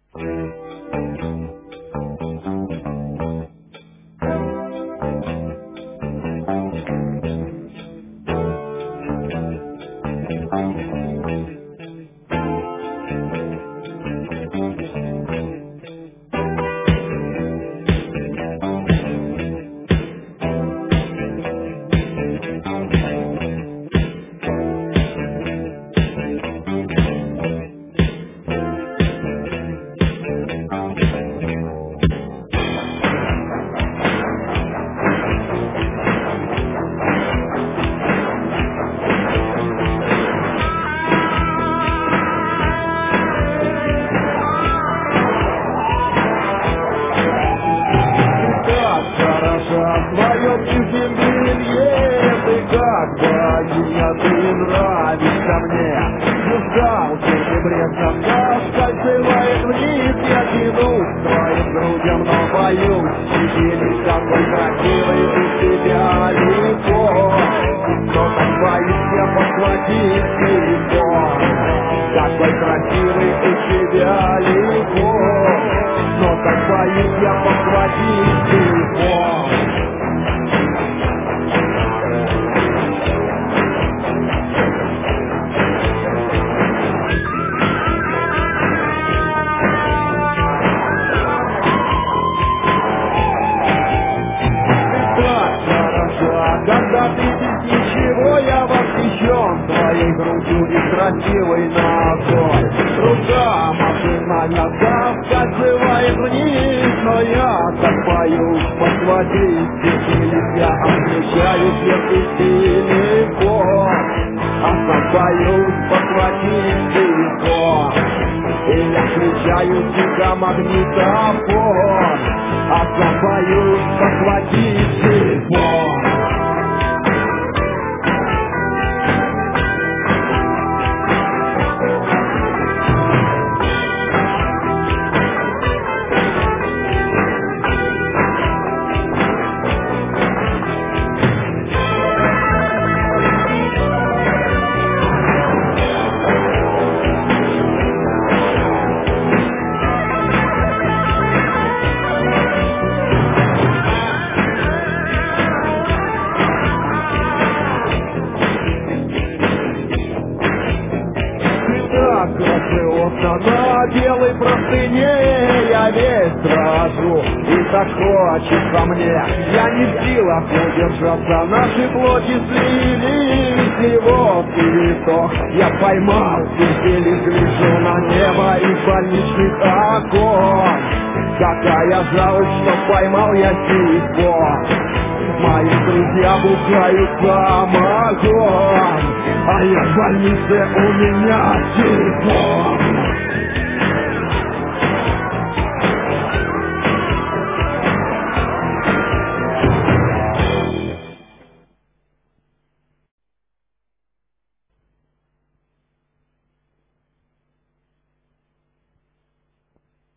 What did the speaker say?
В моем чужом белье ты как богиня, ты нравишься мне. Нуждался небрежно, соскальзывает вниз. Я тяну к твоим грудям, но боюсь. Видели, какой красивый у тебя лицо. Но так боюсь я подхватить телефон. Какой красивый у тебя лицо. Но так боюсь я подхватить телефон. Когда ты без ничего, я восхищен твоей грудью и красивой ногой. Рука машинально соскальзывает вниз, но я так боюсь подхватить. Или я отключаю первый телефон, а сам боюсь подхватить телефон. И я включаю тихо магнитофон, а сам боюсь подхватить телефон. На белой простыне я весь дрожу, и так хочется мне. Я не в силах удержаться, наши плоти слились, и вот цветок я поймал, и гляжу на небо из больничных окон. Какая жалость, что поймал я телефон. Мои друзья бухают самогон, а я в больнице, у меня телефон.